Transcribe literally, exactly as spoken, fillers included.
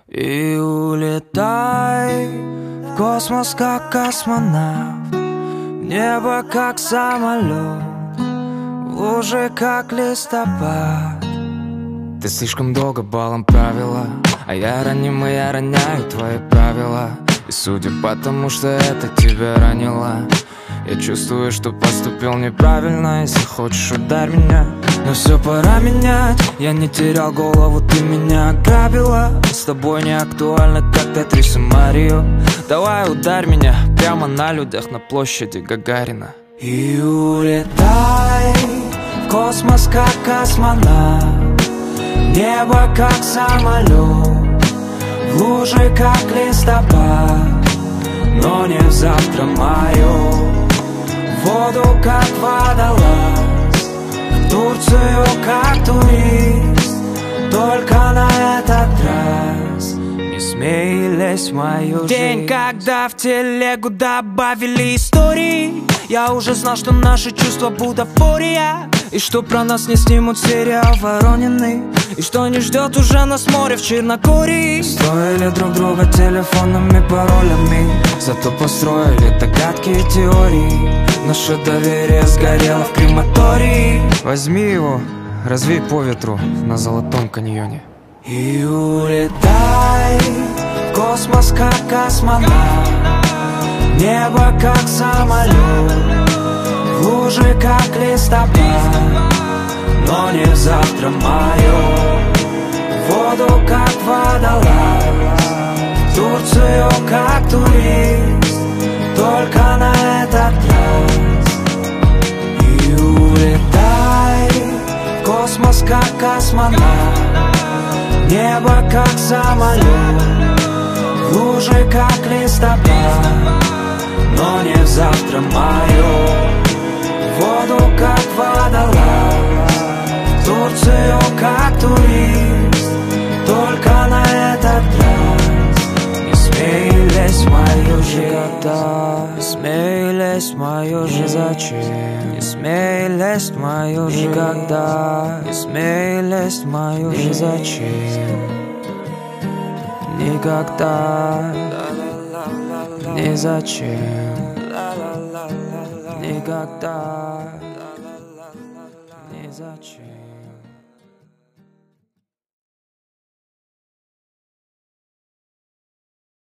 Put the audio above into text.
И улетай в космос, как космонавт, в небо, как самолет, в лужи, как листопад. Ты слишком долго балом правила, а я раним, и я роняю твои правила. И судя по тому, что это тебя ранило, я чувствую, что поступил неправильно. Если хочешь, ударь меня, но все пора менять. Я не терял голову, ты меня ограбила. С тобой не актуально, как Тетрис и Марио. Давай ударь меня прямо на людях на площади Гагарина. И улетай в космос, как космонавт, небо, как самолет, в лужи, как листопад, но не в завтра мое. В воду, как водолаз, в Турцию, как турист, только на этот раз не смей лезть в мою жизнь. День, когда в телегу добавили истории, я уже знал, что наши чувства бутафория, и что про нас не снимут сериал «Воронины», и что не ждет уже нас море в Черногории. Строили друг друга телефонными паролями, зато построили догадки и теории. Наше доверие сгорело в крематории. Возьми его, развей по ветру на Золотом каньоне. И улетай в космос, как космонавт, небо, как самолет, в лужи, как листопад, но не в завтра мое. В воду, как водолаз, в Турцию, как турист, только на этот раз. И улетай в космос, как космонавт, небо, как самолет, в лужи, как листопад, но не в завтра мое. В воду, как водолаз, в Турцию, как турист, только на этот раз не смей лезть в мою жизнь. Никогда не смей лезть в мою жизнь. Зачем? Не смей лезть в мою жизнь. Никогда не смей лезть в мою жизнь. Зачем? Никогда ни зачем. Никогда ни зачем.